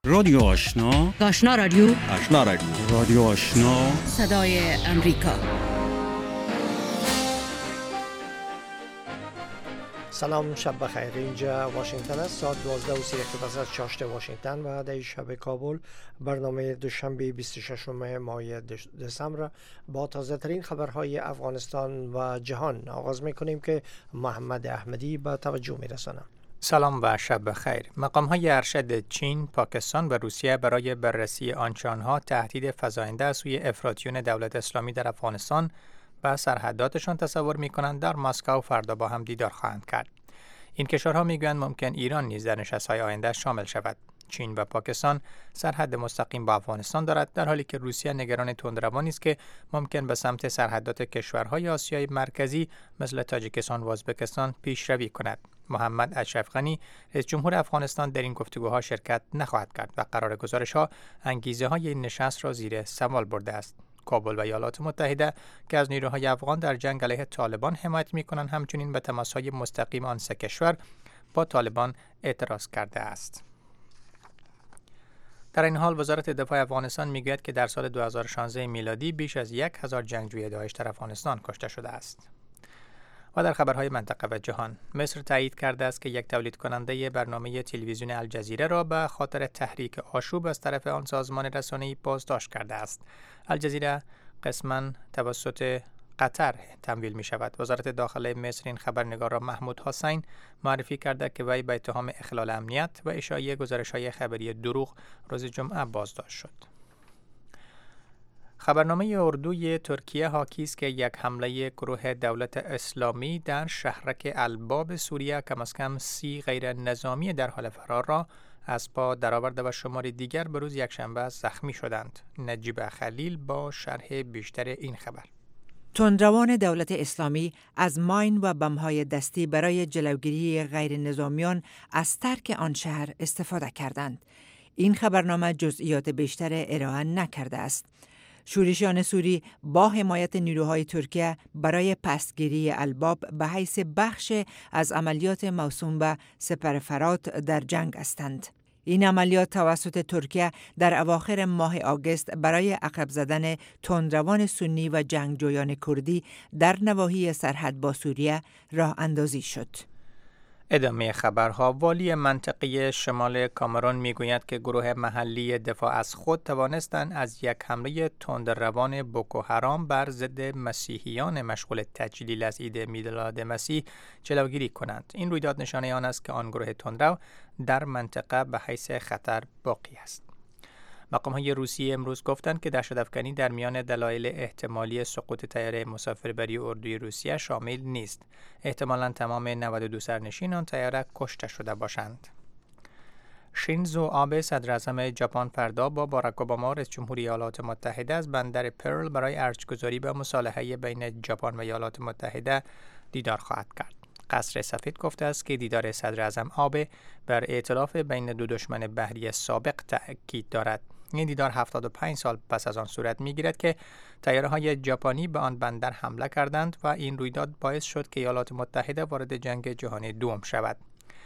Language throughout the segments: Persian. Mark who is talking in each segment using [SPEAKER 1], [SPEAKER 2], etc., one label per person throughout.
[SPEAKER 1] رادیو آشنا،
[SPEAKER 2] آشنا رادیو،
[SPEAKER 1] رادیو آشنا،
[SPEAKER 2] صدای امریکا.
[SPEAKER 3] سلام، شب بخیر. اینجا واشنگتن است. ساعت 12:30 از چاشت واشنگتن و در شب کابل. برنامه دوشنبه 26 ماه دسامبر با تازه ترین خبرهای افغانستان و جهان آغاز میکنیم که محمد احمدی به توجه میرسانم.
[SPEAKER 4] سلام و شب بخیر. مقام‌های ارشد چین، پاکستان و روسیه برای بررسی آنچه آنها تهدید فزاینده از سوی افراطیون دولت اسلامی در افغانستان و سرحداتشان تصور می‌کنند در مسکو فردا با هم دیدار خواهند کرد. این کشورها می‌گویند ممکن ایران نیز در نشست‌های آینده شامل شود. چین و پاکستان سرحد مستقیم با افغانستان دارد، در حالی که روسیه نگران تندروانی است که ممکن به سمت سرحدات کشورهای آسیای مرکزی مثل تاجیکستان و ازبکستان پیشروی کند. محمد اشرف غنی رئیس جمهور افغانستان در این گفتگوها شرکت نخواهد کرد و قرار گزارش‌ها انگیزه‌های این نشست را زیر سوال برده است. کابل و ایالات متحده که از نیروهای افغان در جنگ علیه طالبان حمایت می‌کنند، همچنین به تماس‌های مستقیم آن سه کشور با طالبان اعتراض کرده است. در این حال وزارت دفاع افغانستان میگوید که در سال 2016 میلادی بیش از 1000 جنگجوی داعش در افغانستان کشته شده است. و در خبرهای منطقه و جهان، مصر تایید کرده است که یک تولید کننده برنامه تلویزیون الجزیره را به خاطر تحریک آشوب از طرف آن سازمان رسانه‌ای بازداشت کرده است. الجزیره قسماً توسط قطر تمویل می شود. وزارت داخله مصر این خبرنگار را محمود حسین معرفی کرده که وی به اتهام اخلال امنیت و اشاعه گزارش‌های خبری دروغ روز جمعه بازداشت شد. خبرنامه اردوی ترکیه حاکی است که یک حمله گروه دولت اسلامی در شهرک الباب سوریه کم از کم 30 غیر نظامی در حال فرار را از پا درآورده و شماری دیگر به روز یکشنبه زخمی شدند. نجیب خلیل با شرح بیشتر این خبر.
[SPEAKER 5] تندروان دولت اسلامی از ماین و بم‌های دستی برای جلوگیری غیر نظامیان از ترک آن شهر استفاده کردند. این خبرنامه جزئیات بیشتر ارائه نکرده است. شورشیان سوری با حمایت نیروهای ترکیه برای پسگیری الباب به حیث بخش از عملیات موسوم به سپر فرات در جنگ هستند. این عملیات توسط ترکیه در اواخر ماه آگوست برای عقب زدن تندروان سنی و جنگجویان کردی در نواحی سرحد با سوریه راه اندازی شد.
[SPEAKER 4] ادامه خبرها. والی منطقه شمال کامرون میگوید که گروه محلی دفاع از خود توانستند از یک حمله تندروان بوکو حرام بر ضد مسیحیان مشغول تجلیل از عید میلاد مسیح جلوگیری کنند. این رویداد نشانه آن است که آن گروه تندرو در منطقه به حیث خطر باقی است. مقام‌های روسیه امروز گفتند که دهشت‌افکنی در میان دلایل احتمالی سقوط طیاره مسافربری اردوی روسیه شامل نیست. احتمالاً تمام 92 سرنشین آن طیاره کشته شده باشند. شینزو آبه صدراعظم ژاپن فردا با باراک اوباما رئیس جمهور ایالات متحده از بندر پرل برای ارج‌گذاری به مصالحه بین ژاپن و ایالات متحده دیدار خواهد کرد. قصر سفید گفته است که دیدار صدراعظم آبه بر ائتلاف بین دو دشمن بحری سابق تأکید دارد. این دیدار 75 سال پس از آن صورت می‌گیرد که طیاره‌های ژاپنی به آن بندر حمله کردند و این رویداد باعث شد که ایالات متحده وارد جنگ جهانی دوم شود.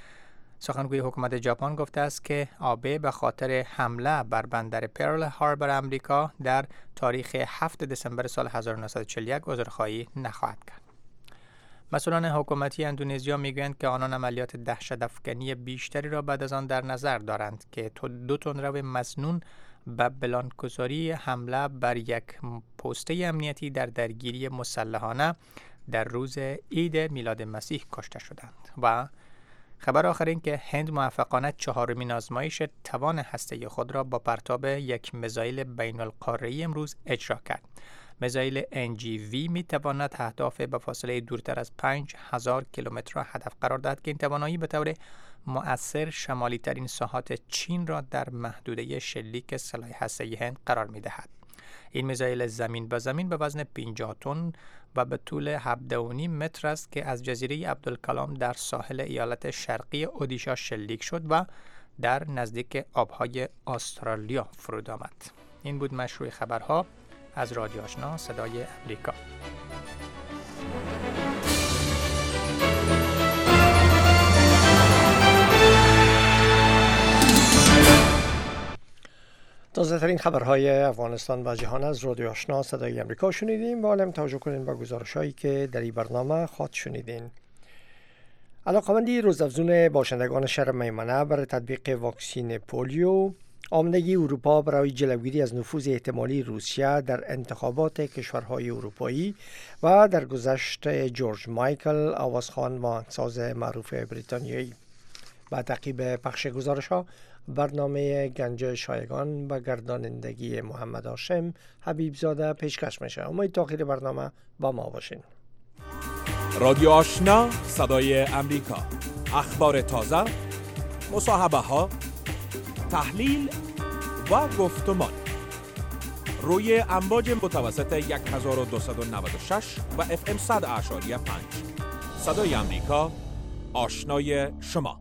[SPEAKER 4] سخنگوی حکومت ژاپن گفته است که آبه به خاطر حمله بر بندر پرل هاربر آمریکا در تاریخ 7 دسامبر سال 1941 عذرخواهی نخواهد کرد. مسئولان حکومتی اندونزیا میگویند که آنان عملیات دهشت‌افکنی بیشتری را بعد از آن در نظر دارند که دو تندرو مظنون به بلانگذاری حمله بر یک پسته امنیتی در درگیری مسلحانه در روز عید میلاد مسیح کشته شدند. و خبر آخر این که هند موفقانه 4مین آزمایش توان هسته‌ای خود را با پرتاب یک میزایل بین‌القاره‌ای امروز اجرا کرد. میزایل NGV می تواند اهداف به فاصله دورتر از 5000 کیلومتر را هدف قرار دهد که این توانایی به طور مؤثر شمالی ترین ساحات چین را در محدوده شلیک سلاح هسته‌ای هند قرار می دهد. این میزایل زمین به زمین به وزن 50 تن و به طول 17.5 متر است که از جزیره عبدالکلام در ساحل ایالت شرقی اودیشا شلیک شد و در نزدیک آبهای استرالیا فرود آمد. این بود مشروع خبرها از رادیو آشنا صدای امریکا.
[SPEAKER 3] تازه ترین خبرهای افغانستان و جهان از رادیو آشنا صدای امریکا شنیدیم و حالا توجه کنین به گزارش‌هایی که در این برنامه خواهد شنیدین. علاقمندی روزافزون باشندگان شهر میمنه برای تطبیق واکسن پولیو، آمادگی اروپا برای جلوگیری از نفوذ احتمالی روسیه در انتخابات کشورهای اروپایی و در گذشت جورج مایکل آوازخوان و آهنگساز معروف بریتانیایی. با تعقیب پخش گزارش‌ها برنامه گنج شایگان و گردانندگی محمد هاشم حبیب زاده پیشکش میشه. امید تا آخر برنامه با ما باشین.
[SPEAKER 6] رادیو آشنا صدای امریکا، اخبار تازه، مصاحبه ها، تحلیل و گفتمان روی امواج متوسط 1296 و FM 100.5 صدای امریکا، آشنای شما.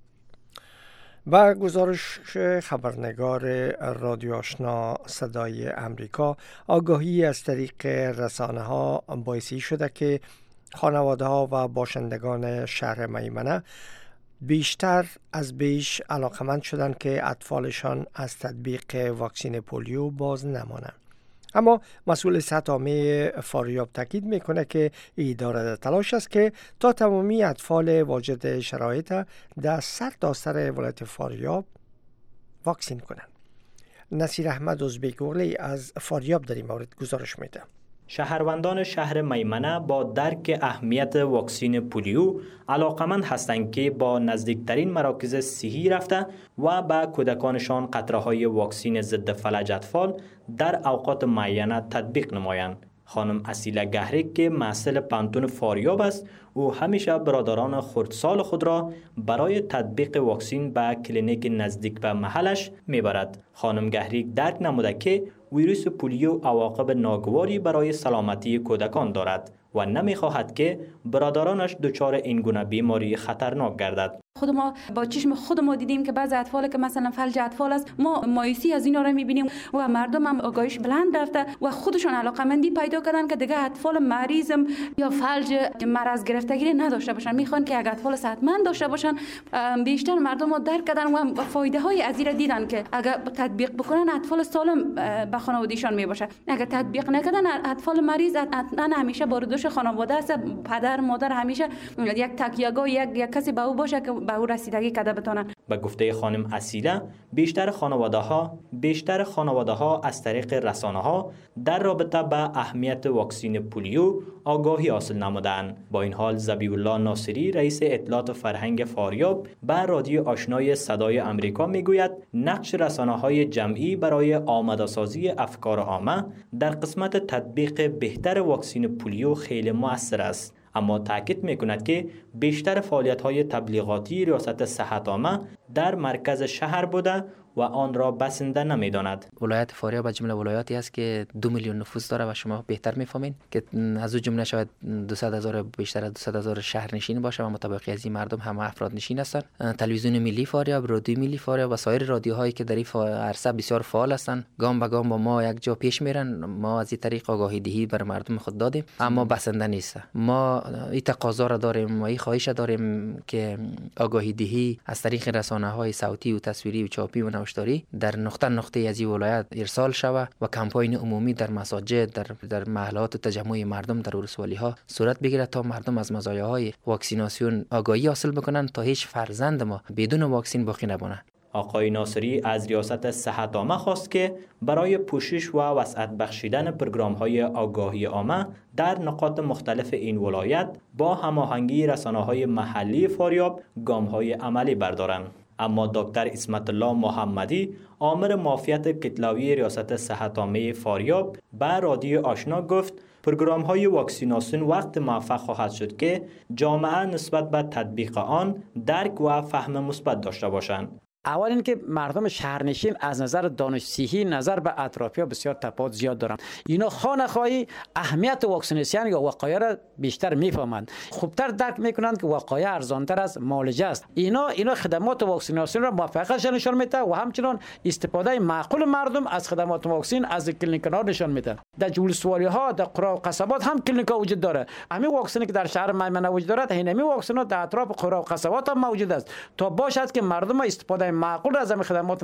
[SPEAKER 3] با گزارش خبرنگار رادیو آشنا صدای امریکا، آگاهی از طریق رسانه ها باعثی شده که خانواده ها و باشندگان شهر میمنه بیشتر از بیش علاقمند شدند که اطفالشان از تطبیق واکسن پولیو باز نمانند. اما مسئول صحت عامه فاریاب تاکید میکنه که اداره در تلاش است که تا تمامی اطفال واجد شرایط در سرتاسر ولایت فاریاب واکسین کنند. نصیر احمد ازبیکوغلی از فاریاب در این مورد گزارش میده.
[SPEAKER 7] شهروندان شهر میمنه با درک اهمیت واکسن پولیو علاقمند هستند که با نزدیکترین مراکز صحی رفته و به کودکانشان قطره‌های واکسن ضد فلج اطفال در اوقات معینه تطبیق نمایند. خانم اصیله گهرک که محصل پانتون فاریاب است، او همیشه برادران خردسال خود را برای تطبیق واکسن به کلینیک نزدیک به محلش میبرد. خانم گهرک درک نموده که ویروس پولیو عواقب ناگواری برای سلامتی کودکان دارد و نمیخواهد که برادرانش دچار این گونه بیماری خطرناک گردد.
[SPEAKER 8] خود ما با چشم خود ما دیدیم که بعضی اطفال که مثلا فلج اطفال است، ما مایوسی از اینا را میبینیم و مردم هم آگاهیش بلند رفته و خودشون علاقمندی پیدا کردن که دیگه اطفال مریض یا فلج مرض گرفتگی نداشته باشن. میخوان که اگه اطفال صحتمند داشته باشن. بیشتر مردم ها درک کردن و فایده های از این را دیدن که اگه تطبیق بکنن اطفال سالم به خانوادهشان میباشه. اگه تطبیق نکردن اطفال مریض همیشه باردوش خانواده است، پدر مادر همیشه یک تکیه‌گاه یک کسی به او باشه که به او رسیدگی کرده بتونن.
[SPEAKER 7] به گفته خانم اصیله، بیشتر خانواده ها از طریق رسانه ها در رابطه به اهمیت واکسن پولیو آگاهی حاصل نمودند. با این حال ذبیح الله ناصری رئیس اطلاعات فرهنگ فاریاب به رادیو آشنای صدای امریکا میگوید نقش رسانه های جمعی برای آماده‌سازی افکار عامه در قسمت تطبیق بهتر واکسن پولیو خیلی مؤثر است. اما تاکید میکند که بیشتر فعالیت‌های تبلیغاتی ریاست صحت عامه در مرکز شهر بوده و آن را بسنده نمی‌داند.
[SPEAKER 9] ولایت فاریاب از جمله ولایاتی است که 2 میلیون نفوس داره و شما بهتر می‌فهمین که از او جمله شاید 200,000 بیشتر از 200,000 شهرنشین باشه و مطابقی از این مردم هم افراد نشین هستند. تلویزیون ملی فاریاب، رادیو ملی فاریاب و سایر رادیوهایی که در این عرصه بسیار فعال هستند گام به گام با ما یک جا پیش میرن. ما از این طریق آگاهی دهی بر مردم خود دادیم، اما بسنده نیست. ما این تقاضا را داریم و این خواهش داریم که آگاهی دهی از طریق رسانه‌های صوتی و تصویری و چاپی و نوشتاری در نقطه از این ولایت ارسال شود و کمپاین عمومی در مساجد، در محلات و تجمع مردم در ولسوالی‌ها صورت بگیرد تا مردم از مزایاهای واکسیناسیون آگاهی حاصل بکنند تا هیچ فرزند ما بدون واکسن باقی نماند.
[SPEAKER 7] آقای ناصری از ریاست صحت عامه خواست که برای پوشش و وسعت بخشیدن پروگرام‌های آگاهی عامه در نقاط مختلف این ولایت با هماهنگی رسانه‌های محلی فاریاب گام‌های عملی بردارند. اما دکتر اسمت الله محمدی آمر معافیت کتلاوی ریاست صحت عامه فاریاب به رادیو آشنا گفت پروگرام‌های واکسیناسیون وقت موفق خواهد شد که جامعه نسبت به تطبیق آن درک و فهم مثبت داشته باشند.
[SPEAKER 10] اول اینکه مردم شهرنشین از نظر دانش صحی نظر به اطرافیان بسیار تفاوت زیاد دارند. اینا خانه‌خواهی اهمیت واکسیناسیون یا وقایع را بیشتر میفهمند، خوبتر درک میکنند که وقایع ارزانتر از معالجه است. اینا خدمات واکسیناسیون را موفقیتش نشان میده و همچنین استفاده معقول مردم از خدمات واکسن از کلینیک‌ها نشان میده. در ولسوالی‌ها، در قرى و قصبات هم کلینیک‌ها وجود داره. همین واکسنی که در شهر میمنه وجود دارد، همین واکسن‌ها در اطراف قرى و قصبات هم موجود است تا باشد که مردم استفاده معقول از همین خدمات